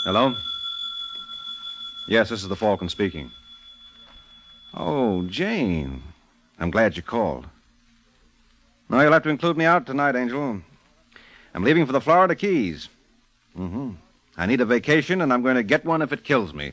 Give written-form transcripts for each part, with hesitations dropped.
Hello? Yes, this is the Falcon speaking. Oh, Jane. I'm glad you called. No, you'll have to include me out tonight, Angel. I'm leaving for the Florida Keys. I need a vacation, and I'm going to get one if it kills me.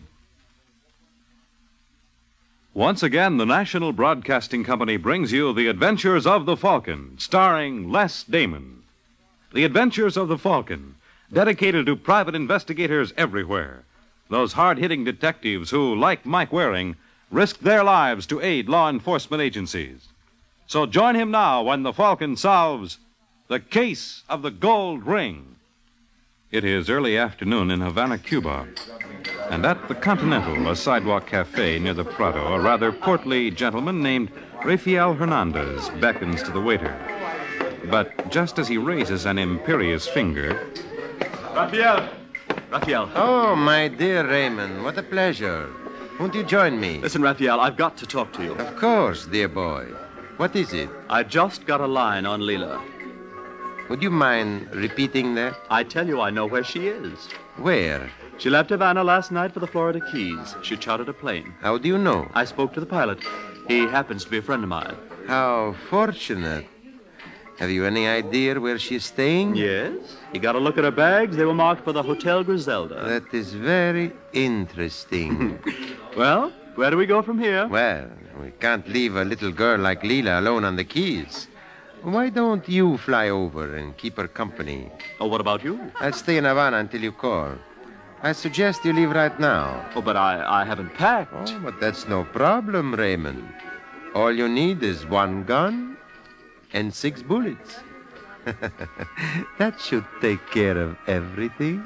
Once again, the National Broadcasting Company brings you The Adventures of the Falcon, starring Les Damon. The Adventures of the Falcon, dedicated to private investigators everywhere. Those hard-hitting detectives who, like Mike Waring, risk their lives to aid law enforcement agencies. So join him now when the Falcon solves the case of the gold ring. It is early afternoon in Havana, Cuba. And at the Continental, a sidewalk cafe near the Prado, a rather portly gentleman named Rafael Hernandez beckons to the waiter. But just as he raises an imperious finger... Rafael! Oh, my dear Raymond, what a pleasure. Won't you join me? Listen, Rafael, I've got to talk to you. Of course, dear boy. What is it? I just got a line on Leela. Would you mind repeating that? I tell you, I know where she is. Where? She left Havana last night for the Florida Keys. She chartered a plane. How do you know? I spoke to the pilot. He happens to be a friend of mine. How fortunate. Have you any idea where she's staying? Yes. He got a look at her bags. They were marked for the Hotel Griselda. That is very interesting. Well, where do we go from here? Well, we can't leave a little girl like Leela alone on the Keys. Why don't you fly over and keep her company? Oh, what about you? I'll stay in Havana until you call. I suggest you leave right now. Oh, but I haven't packed. Oh, but that's no problem, Raymond. All you need is one gun and 6 bullets. That should take care of everything.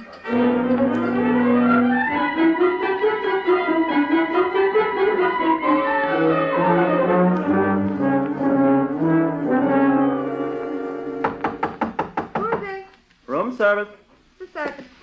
Room service. Just a second.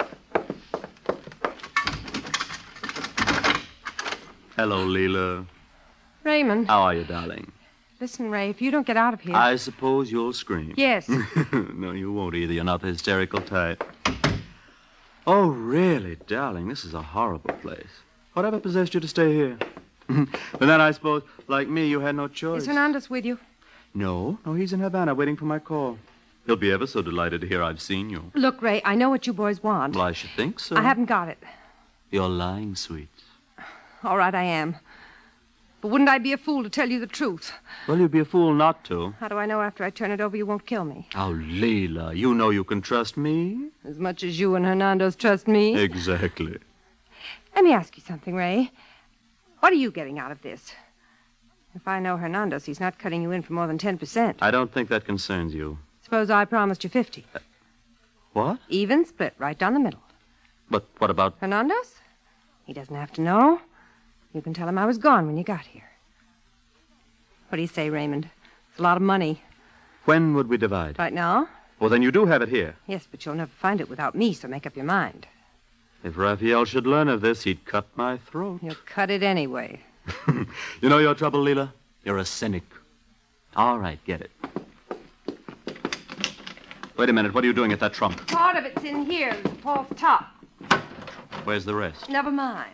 Hello, Leela. Raymond. How are you, darling? Listen, Ray, if you don't get out of here... I suppose you'll scream. Yes. No, you won't either. You're not the hysterical type. Oh, really, darling, this is a horrible place. Whatever possessed you to stay here? But then I suppose, like me, you had no choice. Is Hernandez with you? No, he's in Havana waiting for my call. He'll be ever so delighted to hear I've seen you. Look, Ray, I know what you boys want. Well, I should think so. I haven't got it. You're lying, sweet. All right, I am. But wouldn't I be a fool to tell you the truth? Well, you'd be a fool not to. How do I know after I turn it over you won't kill me? Oh, Leela, you know you can trust me. As much as you and Hernandez trust me. Exactly. Let me ask you something, Ray. What are you getting out of this? If I know Hernandez, he's not cutting you in for more than 10%. I don't think that concerns you. Suppose I promised you 50. What? Even split, right down the middle. But what about... Hernandez? He doesn't have to know. You can tell him I was gone when you got here. What do you say, Raymond? It's a lot of money. When would we divide? Right now? Well, then you do have it here. Yes, but you'll never find it without me, so make up your mind. If Raphael should learn of this, he'd cut my throat. You'll cut it anyway. You know your trouble, Leela? You're a cynic. All right, get it. Wait a minute. What are you doing at that trunk? Part of it's in here, the false top. Where's the rest? Never mind.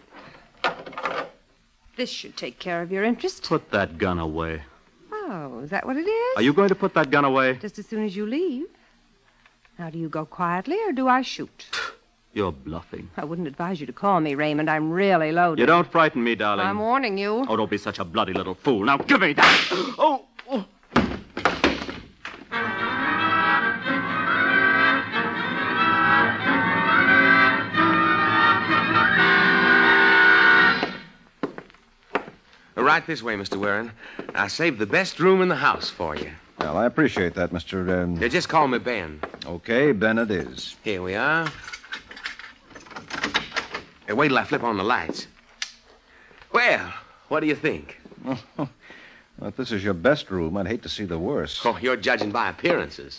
This should take care of your interest. Put that gun away. Oh, is that what it is? Are you going to put that gun away? Just as soon as you leave. Now, do you go quietly or do I shoot? You're bluffing. I wouldn't advise you to call me, Raymond. I'm really loaded. You don't frighten me, darling. I'm warning you. Oh, don't be such a bloody little fool. Now, give me that. Oh! Right this way, Mr. Warren. I saved the best room in the house for you. Well, I appreciate that, Mr. Yeah, just call me Ben. Okay, Ben it is. Here we are. Hey, wait till I flip on the lights. Well, what do you think? Well, if this is your best room, I'd hate to see the worst. Oh, you're judging by appearances.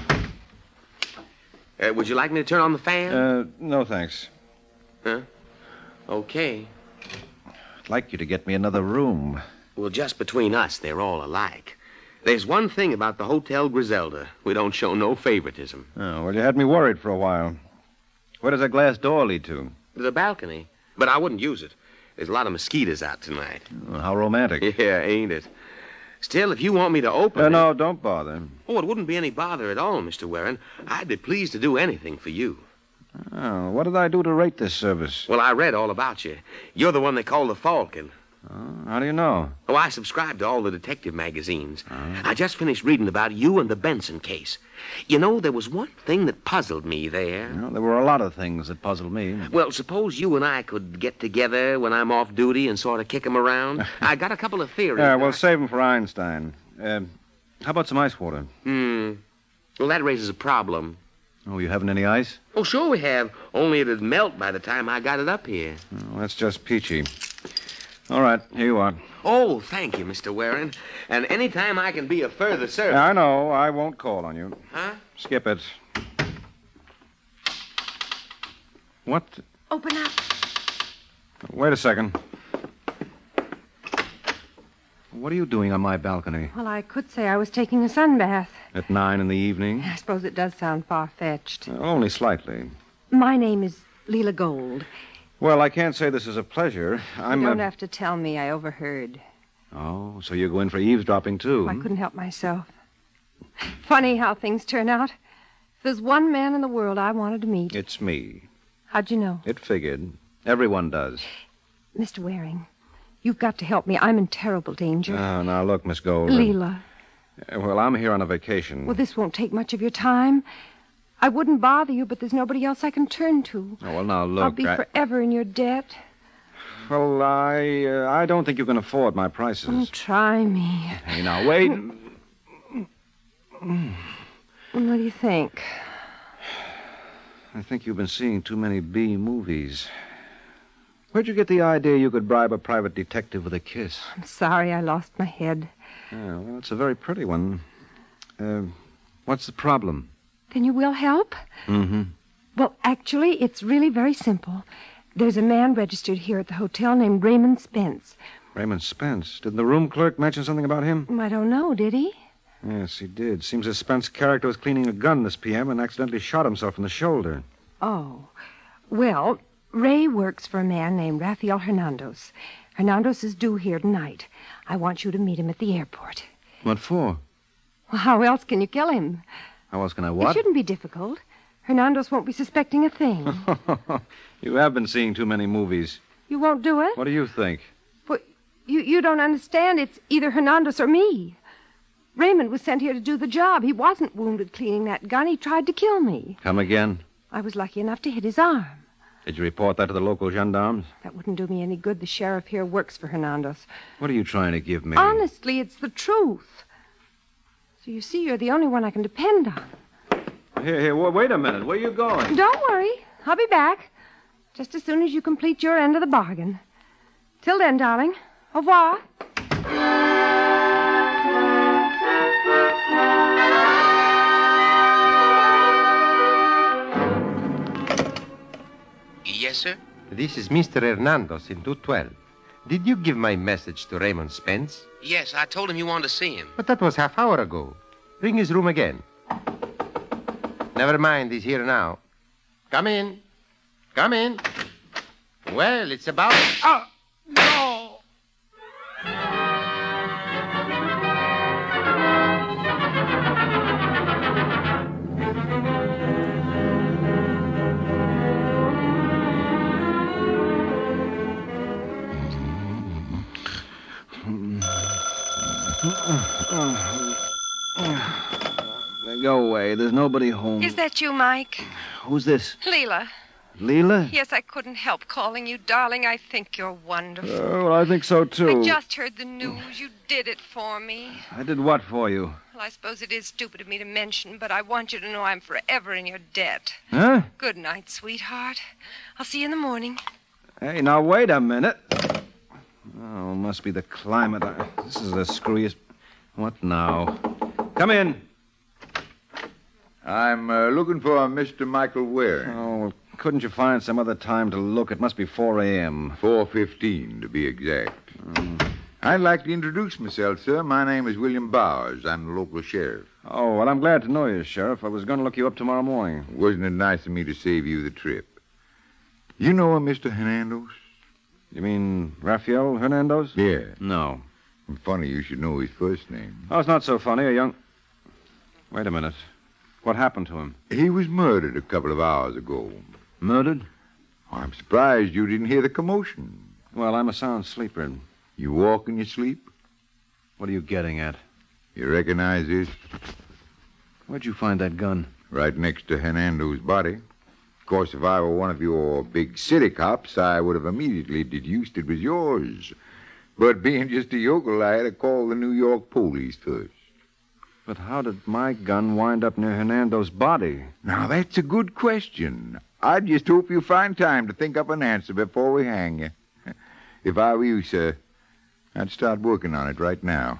Would you like me to turn on the fan? No, thanks. Huh? Okay. I'd like you to get me another room. Well, just between us, they're all alike. There's one thing about the Hotel Griselda. We don't show no favoritism. Oh, well, you had me worried for a while. Where does that glass door lead to? The balcony. But I wouldn't use it. There's a lot of mosquitoes out tonight. Oh, how romantic. Yeah, ain't it? Still, if you want me to open it... No, don't bother. Oh, it wouldn't be any bother at all, Mr. Warren. I'd be pleased to do anything for you. Oh, what did I do to rate this service? Well, I read all about you. You're the one they call the Falcon. Oh, how do you know? Oh, I subscribe to all the detective magazines. I just finished reading about you and the Benson case. You know, there was one thing that puzzled me there. Well, there were a lot of things that puzzled me. Well, suppose you and I could get together when I'm off duty and sort of kick 'em around. I got a couple of theories. Yeah, we'll save them for Einstein. How about some ice water? Well, that raises a problem. Oh, you haven't any ice? Oh, sure we have. Only it'd melt by the time I got it up here. Oh, that's just peachy. All right, here you are. Oh, thank you, Mr. Warren. And any time I can be of further service... Yeah, I know. I won't call on you. Huh? Skip it. What? Open up. Wait a second. What are you doing on my balcony? Well, I could say I was taking a sunbath. At 9 in the evening? I suppose it does sound far-fetched. Only slightly. My name is Leela Gold. Well, I can't say this is a pleasure. You don't have to tell me. I overheard. Oh, so you're going for eavesdropping, too? I couldn't help myself. Funny how things turn out. If there's one man in the world I wanted to meet... It's me. How'd you know? It figured. Everyone does. Mr. Waring, you've got to help me. I'm in terrible danger. Oh, now, look, Miss Gold. Leela. Well, I'm here on a vacation. Well, this won't take much of your time. I wouldn't bother you, but there's nobody else I can turn to. Oh, well, now, look... I'll be forever in your debt. Well, I don't think you can afford my prices. Oh, try me. Hey, now, wait. What do you think? I think you've been seeing too many B movies. Where'd you get the idea you could bribe a private detective with a kiss? I'm sorry I lost my head. Yeah, well, it's a very pretty one. What's the problem? Then you will help? Mm-hmm. Well, actually, it's really very simple. There's a man registered here at the hotel named Raymond Spence. Raymond Spence. Didn't the room clerk mention something about him? I don't know, did he? Yes, he did. Seems as Spence's character was cleaning a gun this p.m. and accidentally shot himself in the shoulder. Oh. Well, Ray works for a man named Rafael Hernandez. Hernandez is due here tonight. I want you to meet him at the airport. What for? Well, how else can you kill him? How else can I what? It shouldn't be difficult. Hernandez won't be suspecting a thing. You have been seeing too many movies. You won't do it? What do you think? Well, you don't understand. It's either Hernandez or me. Raymond was sent here to do the job. He wasn't wounded cleaning that gun. He tried to kill me. Come again? I was lucky enough to hit his arm. Did you report that to the local gendarmes? That wouldn't do me any good. The sheriff here works for Hernandez. What are you trying to give me? Honestly, it's the truth. So you see, you're the only one I can depend on. Here, wait a minute. Where are you going? Don't worry. I'll be back. Just as soon as you complete your end of the bargain. Till then, darling. Au revoir. Yes, sir? This is Mr. Hernandez in 212. Did you give my message to Raymond Spence? Yes, I told him you wanted to see him. But that was half hour ago. Ring his room again. Never mind, he's here now. Come in. Come in. Well, it's about... Oh, no! Go away. There's nobody home. Is that you, Mike? Who's this? Leela. Leela? Yes, I couldn't help calling you, darling. I think you're wonderful. Well, I think so, too. I just heard the news. You did it for me. I did what for you? Well, I suppose it is stupid of me to mention, but I want you to know I'm forever in your debt. Huh? Good night, sweetheart. I'll see you in the morning. Hey, now, wait a minute. Oh, must be the climate. This is the screwiest... What now? Come in. I'm looking for Mr. Michael Waring. Oh, well, couldn't you find some other time to look? It must be 4 a.m. 4:15, to be exact. I'd like to introduce myself, sir. My name is William Bowers. I'm the local sheriff. Oh, well, I'm glad to know you, Sheriff. I was going to look you up tomorrow morning. Wasn't it nice of me to save you the trip? You know him, Mr. Hernandez? You mean Rafael Hernandez? Yeah. No. Funny you should know his first name. Oh, it's not so funny. A young... Wait a minute. What happened to him? He was murdered a couple of hours ago. Murdered? I'm surprised you didn't hear the commotion. Well, I'm a sound sleeper. You walk in your sleep? What are you getting at? You recognize this? Where'd you find that gun? Right next to Hernando's body. Of course, if I were one of your big city cops, I would have immediately deduced it was yours. But being just a yokel, I had to call the New York police first. But how did my gun wind up near Hernando's body? Now, that's a good question. I just hope you find time to think up an answer before we hang you. If I were you, sir, I'd start working on it right now.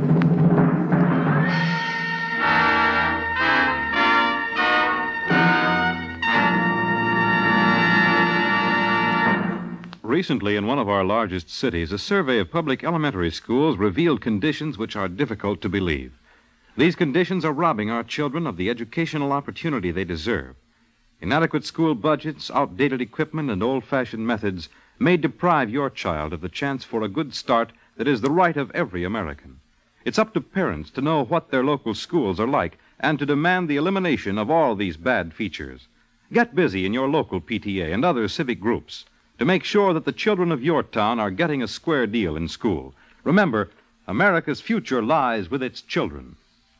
Recently, in one of our largest cities, a survey of public elementary schools revealed conditions which are difficult to believe. These conditions are robbing our children of the educational opportunity they deserve. Inadequate school budgets, outdated equipment, and old-fashioned methods may deprive your child of the chance for a good start that is the right of every American. It's up to parents to know what their local schools are like and to demand the elimination of all these bad features. Get busy in your local PTA and other civic groups to make sure that the children of your town are getting a square deal in school. Remember, America's future lies with its children.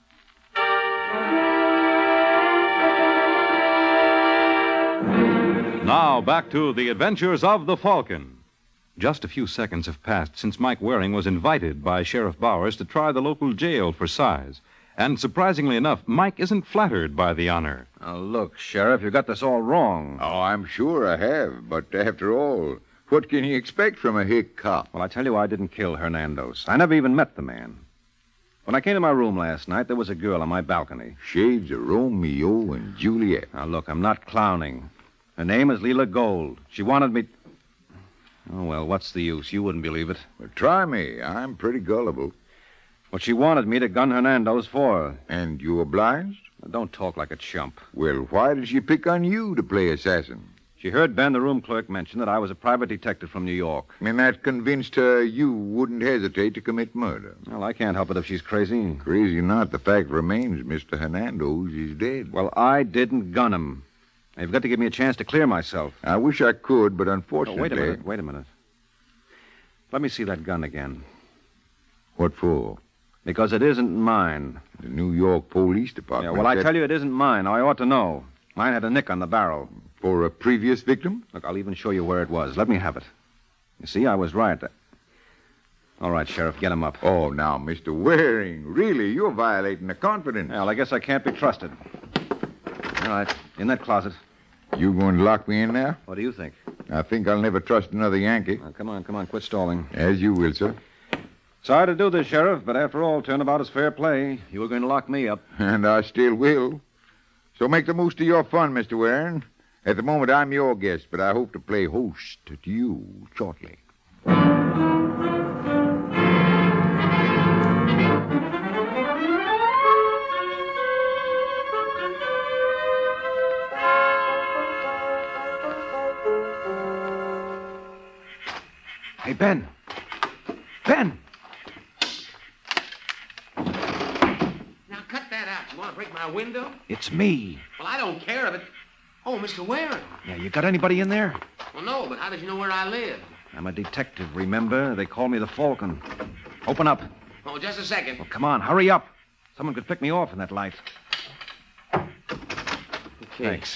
Now, back to the adventures of the Falcon. Just a few seconds have passed since Mike Waring was invited by Sheriff Bowers to try the local jail for size. And surprisingly enough, Mike isn't flattered by the honor. Now, look, Sheriff, you got this all wrong. Oh, I'm sure I have. But after all, what can you expect from a hick cop? Well, I tell you, I didn't kill Hernandez. I never even met the man. When I came to my room last night, there was a girl on my balcony. Shades of Romeo and Juliet. Now, look, I'm not clowning. Her name is Leela Gold. She wanted me... Oh, well, what's the use? You wouldn't believe it. Well, try me. I'm pretty gullible. What she wanted me to gun Hernandez for. And you obliged? Now, don't talk like a chump. Well, why did she pick on you to play assassin? She heard Ben, the room clerk, mention that I was a private detective from New York. And that convinced her you wouldn't hesitate to commit murder. Well, I can't help it if she's crazy. Crazy or not, the fact remains Mr. Hernandez is dead. Well, I didn't gun him. Now, you've got to give me a chance to clear myself. I wish I could, but unfortunately... Oh, wait a minute. Let me see that gun again. What for? Because it isn't mine. The New York Police Department... Yeah, well, I tell you, it isn't mine. I ought to know. Mine had a nick on the barrel. For a previous victim? Look, I'll even show you where it was. Let me have it. You see, I was right. All right, Sheriff, get him up. Oh, now, Mr. Waring, really, you're violating the confidence. Well, I guess I can't be trusted. All right, in that closet. You going to lock me in there? What do you think? I think I'll never trust another Yankee. Now, come on, quit stalling. As you will, sir. Sorry to do this, Sheriff, but after all, turnabout is fair play. You were going to lock me up. And I still will. So make the most of your fun, Mr. Waring. At the moment, I'm your guest, but I hope to play host to you shortly. Hey, Ben. Ben! Now, cut that out. You want to break my window? It's me. Well, I don't care if it... Oh, Mr. Waring. Yeah, you got anybody in there? Well, no, but how did you know where I live? I'm a detective, remember? They call me the Falcon. Open up. Oh, just a second. Well, come on, hurry up. Someone could pick me off in that light. Okay. Thanks.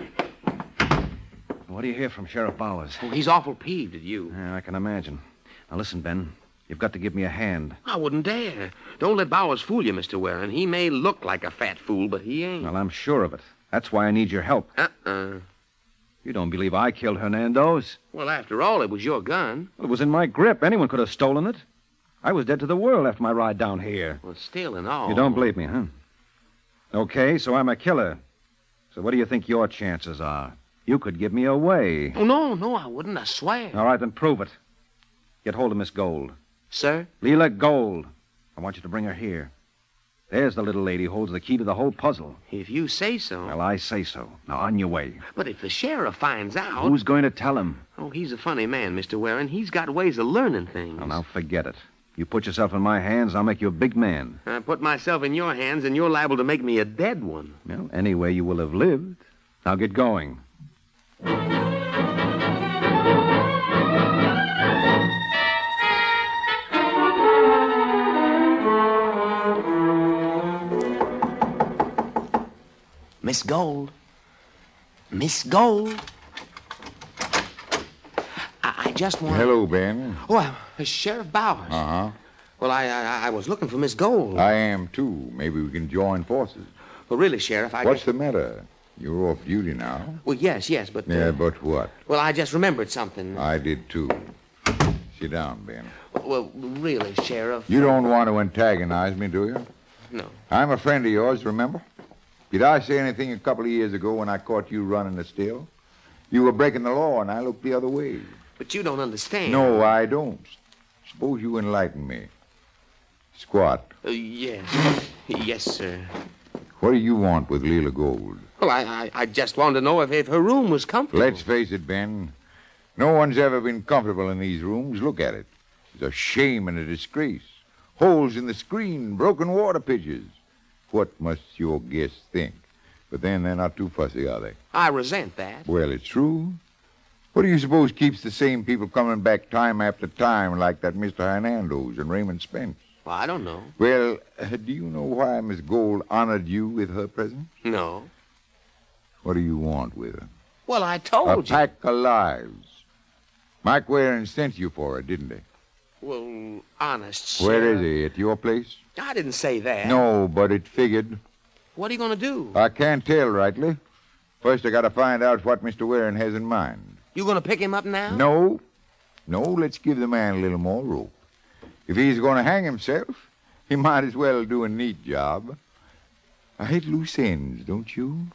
What do you hear from Sheriff Bowers? Oh, he's awful peeved at you. Yeah, I can imagine. Now, listen, Ben. You've got to give me a hand. I wouldn't dare. Don't let Bowers fool you, Mr. Waring. He may look like a fat fool, but he ain't. Well, I'm sure of it. That's why I need your help. Uh-uh. You don't believe I killed Hernandez? Well, after all, it was your gun. Well, it was in my grip. Anyone could have stolen it. I was dead to the world after my ride down here. Well, still and all. You don't believe me, huh? Okay, so I'm a killer. So what do you think your chances are? You could give me away. Oh, no, I wouldn't. I swear. All right, then prove it. Get hold of Miss Gold. Sir? Leela Gold. I want you to bring her here. There's the little lady who holds the key to the whole puzzle. If you say so. Well, I say so. Now, on your way. But if the sheriff finds out... Who's going to tell him? Oh, he's a funny man, Mr. Warren. He's got ways of learning things. Well, now, forget it. You put yourself in my hands, I'll make you a big man. I put myself in your hands, and you're liable to make me a dead one. Well, anyway, you will have lived. Now, get going. Miss Gold. Miss Gold. I just want... Hello, Ben. Oh, Sheriff Bowers. Uh-huh. Well, I was looking for Miss Gold. I am, too. Maybe we can join forces. Well, really, Sheriff, What's the matter? You're off duty now. Well, yes, but... Yeah, but what? Well, I just remembered something. I did, too. Sit down, Ben. Well, really, Sheriff... You don't want to antagonize me, do you? No. I'm a friend of yours, remember? Did I say anything a couple of years ago when I caught you running the still? You were breaking the law, and I looked the other way. But you don't understand. No, I don't. Suppose you enlighten me. Squat. Yes. Yes, sir. What do you want with Leela Gold? Well, I just wanted to know if her room was comfortable. Let's face it, Ben. No one's ever been comfortable in these rooms. Look at it. It's a shame and a disgrace. Holes in the screen, broken water pitchers. What must your guests think? But then they're not too fussy, are they? I resent that. Well, it's true. What do you suppose keeps the same people coming back time after time like that Mr. Hernandez and Raymond Spence? Well, I don't know. Well, do you know why Miss Gold honored you with her presence? No. What do you want with her? Well, I told A pack of lives. Mike Warren sent you for it, didn't he? Well, honest, Where Sheriff. is he? At your place? I didn't say that. No, but it figured. What are you going to do? I can't tell rightly. First, I got to find out what Mr. Warren has in mind. You going to pick him up now? No. No, let's give the man a little more rope. If he's going to hang himself, he might as well do a neat job. I hate loose ends, don't you?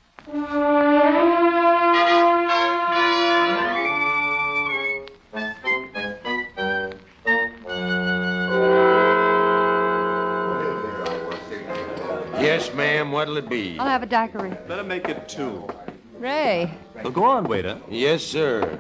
Yes, ma'am. What'll it be? I'll have a daiquiri. Better make it 2. Ray. Well, go on, waiter. Yes, sir.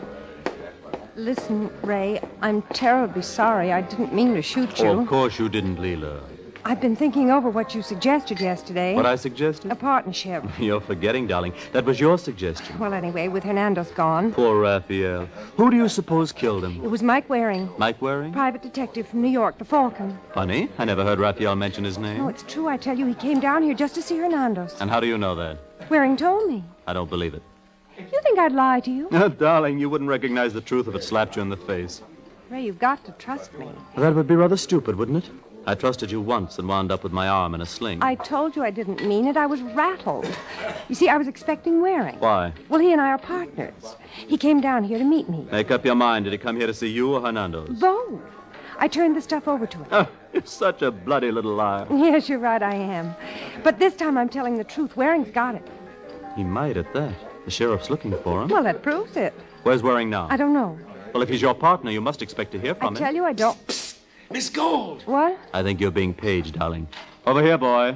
Listen, Ray, I'm terribly sorry. I didn't mean to shoot you. Oh, of course you didn't, Leela. I've been thinking over what you suggested yesterday. What I suggested? A partnership. You're forgetting, darling. That was your suggestion. Well, anyway, with Hernandez gone. Poor Raphael. Who do you suppose killed It him? was Mike Waring, Mike Waring? private detective from New York, the Falcon. Funny. I never heard Raphael mention his name. No, it's true. I tell you, he came down here just to see Hernandez. And how do you know that? Waring told me. I don't believe it. You think I'd lie to you? Darling, you wouldn't recognize the truth if it slapped you in the face. Ray, you've got to trust me. That would be rather stupid, wouldn't it? I trusted you once and wound up with my arm in a sling. I told you I didn't mean it. I was rattled. You see, I was expecting Waring. Why? Well, he and I are partners. He came down here to meet me. Make up your mind. Did he come here to see you or Hernandez? Both. I turned the stuff over to him. Oh, you're such a bloody little liar. Yes, you're right, I am. But this time I'm telling the truth. Waring's got it. He might at that. The sheriff's looking for him. Well, that proves it. Where's Waring now? I don't know. Well, if he's your partner, you must expect to hear I from him. tell you, I don't. Miss Gold. What? I think you're being paged, darling. Over here, boy.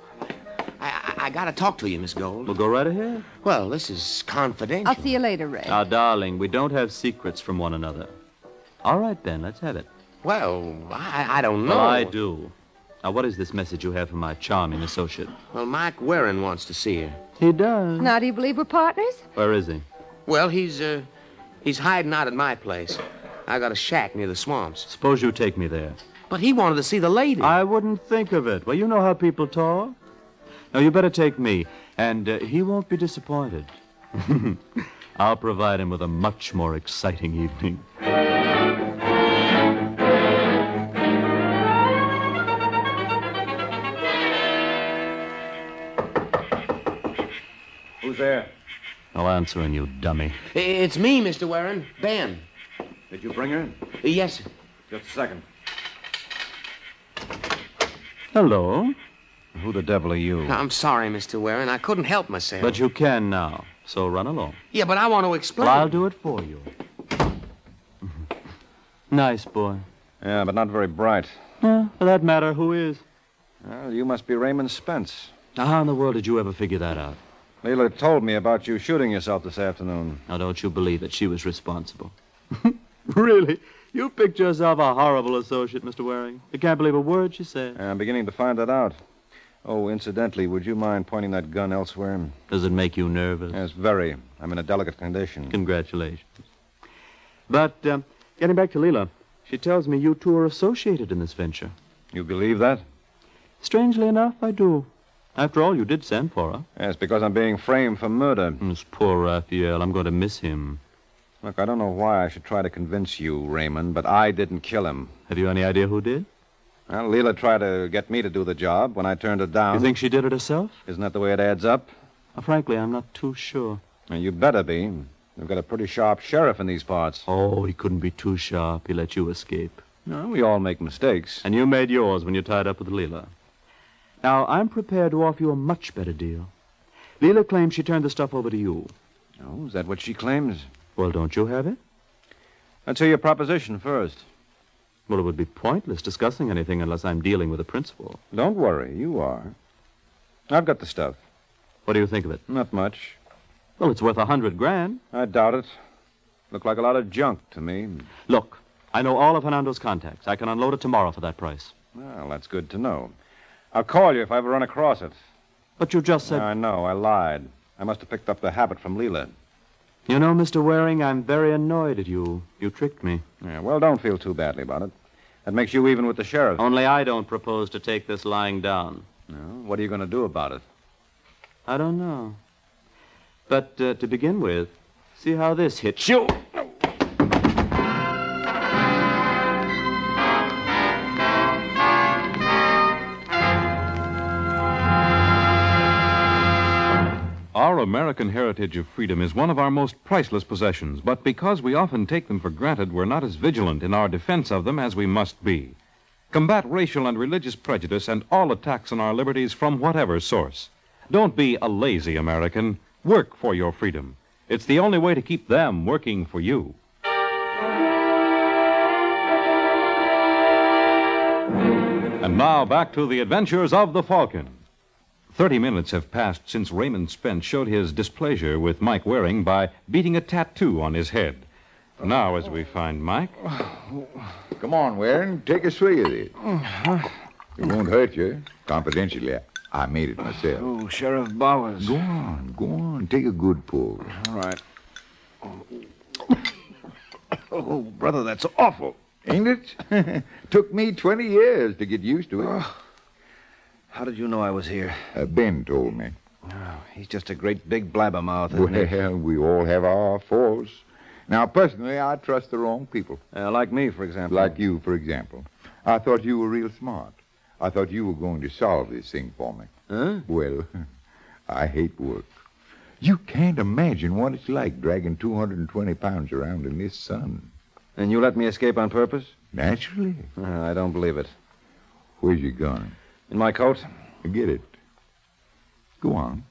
I got to talk to you, Miss Gold. We'll go right ahead. Well, this is confidential. I'll see you later, Ray. Now, darling, we don't have secrets from one another. All right, then, let's have it. Well, I don't know. Well, I do. Now, what is this message you have from my charming associate? Well, Mike Warren wants to see her. He does. Now, do you believe we're partners? Where is he? Well, he's hiding out at my place. I got a shack near the swamps. Suppose you take me there. But he wanted to see the lady. I wouldn't think of it. Well, you know how people talk. Now, you better take me, and he won't be disappointed. I'll provide him with a much more exciting evening. Who's there? No answering, you dummy. It's me, Mr. Warren. Ben. Did you bring her in? Yes, sir. Just a second. Hello. Who the devil are you? I'm sorry, Mr. Warren. I couldn't help myself. But you can now, so run along. Yeah, but I want to explain. Well, I'll do it for you. Nice boy. Yeah, but not very bright. For that matter, who is? Well, you must be Raymond Spence. Now, how in the world did you ever figure that out? Leela told me about you shooting yourself this afternoon. Now, don't you believe that she was responsible? Really? You picked yourself a horrible associate, Mr. Waring. You can't believe a word she said. I'm beginning to find that out. Oh, incidentally, would you mind pointing that gun elsewhere? Does it make you nervous? Yes, very. I'm in a delicate condition. Congratulations. But, getting back to Leela, she tells me you two are associated in this venture. You believe that? Strangely enough, I do. After all, you did send for her. Yes, because I'm being framed for murder. This poor Raphael. I'm going to miss him. Look, I don't know why I should try to convince you, Raymond, but I didn't kill him. Have you any idea who did? Well, Leela tried to get me to do the job when I turned her down. You think she did it herself? Isn't that the way it adds up? Frankly, I'm not too sure. Well, you better be. We've got a pretty sharp sheriff in these parts. Oh, he couldn't be too sharp. He let you escape. No, we all make mistakes. And you made yours when you tied up with Leela. Now, I'm prepared to offer you a much better deal. Leela claims she turned the stuff over to you. Oh, is that what she claims? Well, don't you have it? Let's hear your proposition first. Well, it would be pointless discussing anything unless I'm dealing with a principal. Don't worry, you are. I've got the stuff. What do you think of it? Not much. Well, it's worth $100,000. I doubt it. Looked like a lot of junk to me. Look, I know all of Hernando's contacts. I can unload it tomorrow for that price. Well, that's good to know. I'll call you if I ever run across it. But you just said... I know, I lied. I must have picked up the habit from Leela. You know, Mr. Waring, I'm very annoyed at you. You tricked me. Yeah, well, don't feel too badly about it. That makes you even with the sheriff. Only I don't propose to take this lying down. No? What are you going to do about it? I don't know. But to begin with, see how this hits you. Our American heritage of freedom is one of our most priceless possessions, but because we often take them for granted, we're not as vigilant in our defense of them as we must be. Combat racial and religious prejudice and all attacks on our liberties from whatever source. Don't be a lazy American. Work for your freedom. It's the only way to keep them working for you. And now back to the adventures of the Falcon. 30 minutes have passed since Raymond Spence showed his displeasure with Mike Waring by beating a tattoo on his head. Now, as we find Mike... Come on, Waring. Take a swig of it. It won't hurt you. Confidentially, I made it myself. Oh, Sheriff Bowers. Go on. Take a good pull. All right. Oh, brother, that's awful. Ain't it? Took me 20 years to get used to it. How did you know I was here? Ben told me. Oh, he's just a great big blabbermouth, isn't he? Well, we all have our faults. Now, personally, I trust the wrong people. Like me, for example. Like you, for example. I thought you were real smart. I thought you were going to solve this thing for me. Huh? Well, I hate work. You can't imagine what it's like dragging 220 pounds around in this sun. And you let me escape on purpose? Naturally. I don't believe it. Where's your gun? In my coat? Get it. Go on.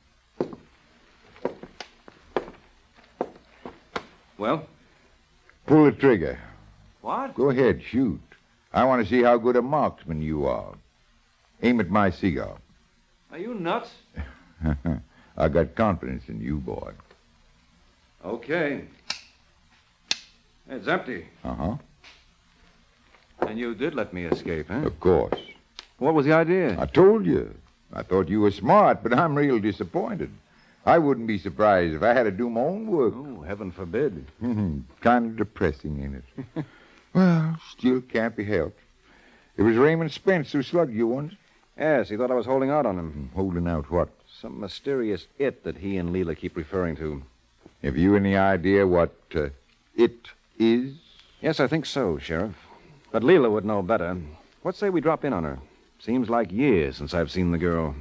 Well? Pull the trigger. What? Go ahead, shoot. I want to see how good a marksman you are. Aim at my cigar. Are you nuts? I got confidence in you, boy. Okay. It's empty. Uh-huh. And you did let me escape, huh? Of course. What was the idea? I told you. I thought you were smart, but I'm real disappointed. I wouldn't be surprised if I had to do my own work. Oh, heaven forbid. Kind of depressing, ain't it? Well, still can't be helped. It was Raymond Spence who slugged you once. Yes, he thought I was holding out on him. Holding out what? Some mysterious it that he and Leela keep referring to. Have you any idea what it is? Yes, I think so, Sheriff. But Leela would know better. What say we drop in on her? Seems like years since I've seen the girl.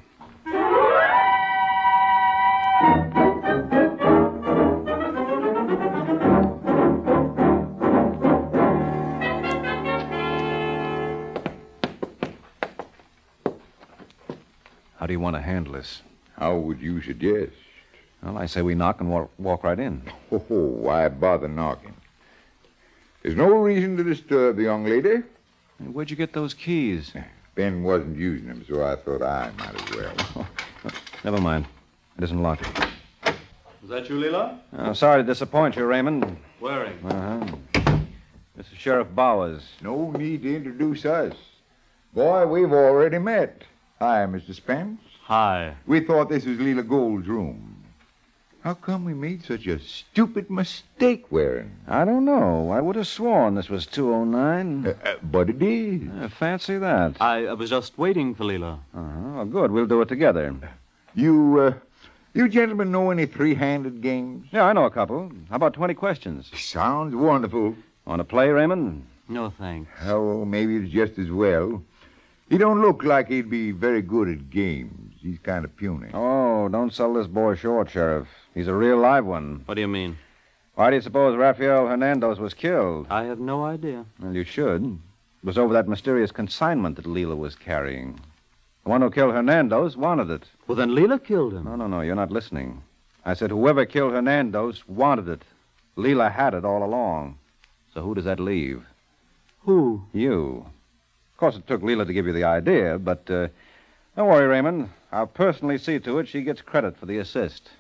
How do you want to handle this? How would you suggest? Well, I say we knock and walk right in. Oh, why bother knocking? There's no reason to disturb the young lady. Where'd you get those keys? Ben wasn't using them, so I thought I might as well. Never mind. It isn't locked. Is that you, Leela? Sorry to disappoint you, Raymond. Waring. This is Sheriff Bowers. No need to introduce us. Boy, we've already met. Hi, Mr. Spence. Hi. We thought this was Leela Gold's room. How come we made such a stupid mistake, Waring? I don't know. I would have sworn this was 209. But it is. Fancy that. I was just waiting for Leela. Well, good. We'll do it together. You gentlemen know any three-handed games? Yeah, I know a couple. How about 20 questions? Sounds wonderful. Want to play, Raymond? No, thanks. Oh, maybe it's just as well. He don't look like he'd be very good at games. He's kind of puny. Oh, don't sell this boy short, Sheriff. He's a real live one. What do you mean? Why do you suppose Rafael Hernandez was killed? I have no idea. Well, you should. It was over that mysterious consignment that Leela was carrying. The one who killed Hernandez wanted it. Well, then Leela killed him. No, you're not listening. I said whoever killed Hernandez wanted it. Leela had it all along. So who does that leave? Who? You. Of course, it took Leela to give you the idea, but don't worry, Raymond. I'll personally see to it she gets credit for the assist.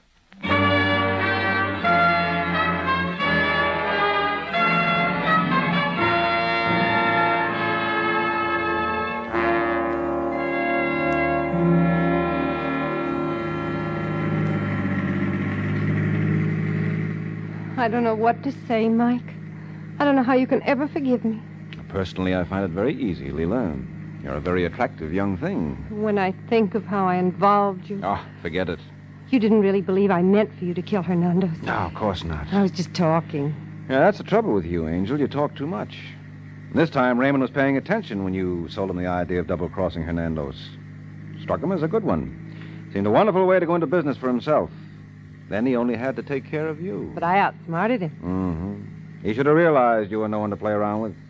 I don't know what to say, Mike. I don't know how you can ever forgive me. Personally, I find it very easy, Leela. You're a very attractive young thing. When I think of how I involved you. Oh, forget it. You didn't really believe I meant for you to kill Hernandez. No, of course not. I was just talking. Yeah, that's the trouble with you, Angel. You talk too much. This time, Raymond was paying attention when you sold him the idea of double-crossing Hernandez. Struck him as a good one. Seemed a wonderful way to go into business for himself. Then he only had to take care of you. But I outsmarted him. Mm-hmm. He should have realized you were no one to play around with.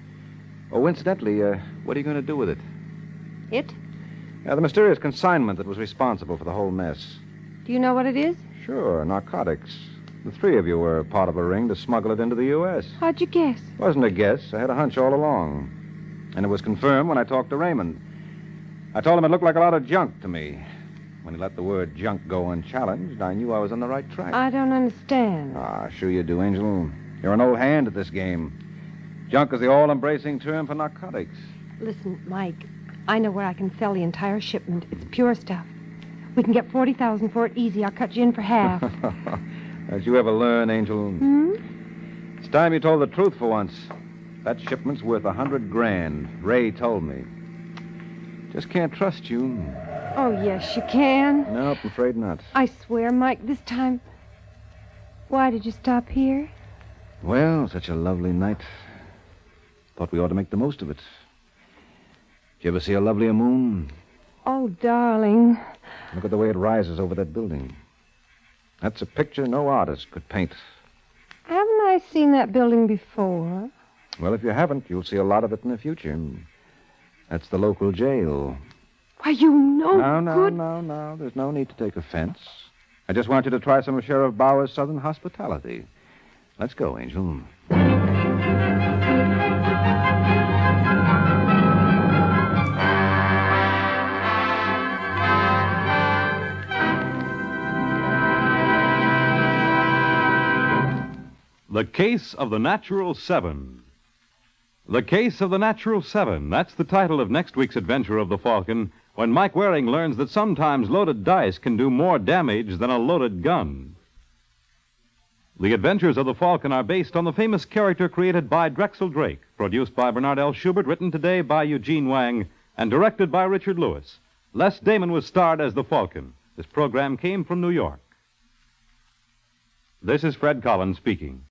Oh, incidentally, what are you going to do with it? It? Yeah, the mysterious consignment that was responsible for the whole mess. Do you know what it is? Sure, narcotics. The three of you were part of a ring to smuggle it into the U.S. How'd you guess? Wasn't a guess. I had a hunch all along. And it was confirmed when I talked to Raymond. I told him it looked like a lot of junk to me. When he let the word junk go unchallenged, I knew I was on the right track. I don't understand. Ah, sure you do, Angel. You're an old hand at this game. Junk is the all-embracing term for narcotics. Listen, Mike, I know where I can sell the entire shipment. It's pure stuff. We can get $40,000 for it easy. I'll cut you in for half. As you ever learn, Angel. It's time you told the truth for once. That shipment's worth $100,000. Ray told me. Just can't trust you. Oh, yes, you can. Nope, I'm afraid not. I swear, Mike, this time... Why did you stop here? Well, such a lovely night. Thought we ought to make the most of it. Did you ever see a lovelier moon? Oh, darling. Look at the way it rises over that building. That's a picture no artist could paint. Haven't I seen that building before? Well, if you haven't, you'll see a lot of it in the future. That's the local jail. Why, you know No. There's no need to take offense. I just want you to try some of Sheriff Bauer's Southern hospitality. Let's go, Angel. The Case of the Natural Seven. The Case of the Natural Seven. That's the title of next week's adventure of the Falcon, when Mike Waring learns that sometimes loaded dice can do more damage than a loaded gun. The Adventures of the Falcon are based on the famous character created by Drexel Drake, produced by Bernard L. Schubert, written today by Eugene Wang, and directed by Richard Lewis. Les Damon was starred as the Falcon. This program came from New York. This is Fred Collins speaking.